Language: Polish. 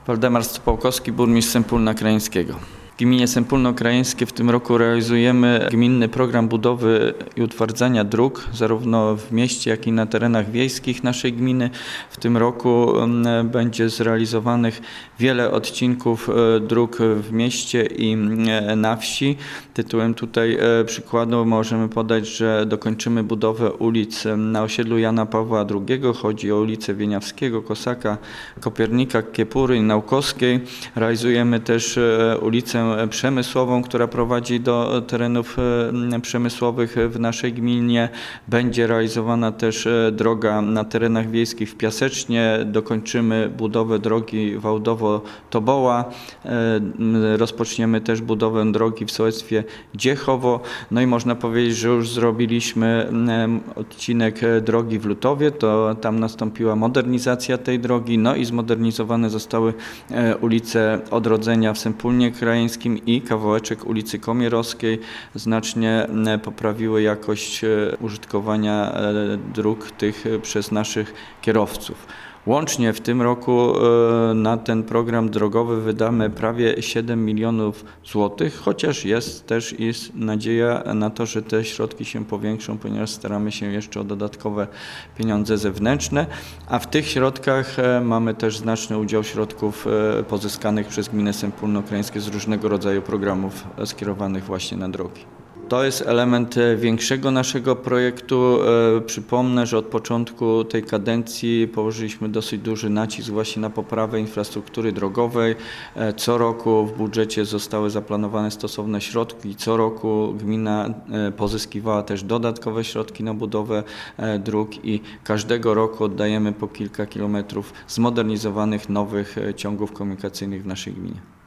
Waldemar Stopałkowski, burmistrz Sępólna Krajeńskiego. W gminie Sępólno Krajeńskie w tym roku realizujemy gminny program budowy i utwardzania dróg, zarówno w mieście, jak i na terenach wiejskich naszej gminy. W tym roku będzie zrealizowanych wiele odcinków dróg w mieście i na wsi. Tytułem tutaj przykładu możemy podać, że dokończymy budowę ulic na osiedlu Jana Pawła II. Chodzi o ulicę Wieniawskiego, Kosaka, Kopiernika, Kiepury i Naukowskiej. Realizujemy też ulicę Przemysłową, która prowadzi do terenów przemysłowych w naszej gminie. Będzie realizowana też droga na terenach wiejskich w Piasecznie. Dokończymy budowę drogi Wałdowo-Toboła. Rozpoczniemy też budowę drogi w sołectwie Dziechowo. No i można powiedzieć, że już zrobiliśmy odcinek drogi w Lutowie. To tam nastąpiła modernizacja tej drogi. No i zmodernizowane zostały ulice Odrodzenia w Sępólnie Krajeńskim i kawałeczek ulicy Komierowskiej. Znacznie poprawiły jakość użytkowania dróg tych przez naszych kierowców. Łącznie w tym roku na ten program drogowy wydamy prawie 7 milionów złotych, chociaż jest też nadzieja na to, że te środki się powiększą, ponieważ staramy się jeszcze o dodatkowe pieniądze zewnętrzne, a w tych środkach mamy też znaczny udział środków pozyskanych przez gminę Sępólno Krajeńskie z różnego rodzaju programów skierowanych właśnie na drogi. To jest element większego naszego projektu. Przypomnę, że od początku tej kadencji położyliśmy dosyć duży nacisk właśnie na poprawę infrastruktury drogowej. Co roku w budżecie zostały zaplanowane stosowne środki. Co roku gmina pozyskiwała też dodatkowe środki na budowę dróg i każdego roku oddajemy po kilka kilometrów zmodernizowanych nowych ciągów komunikacyjnych w naszej gminie.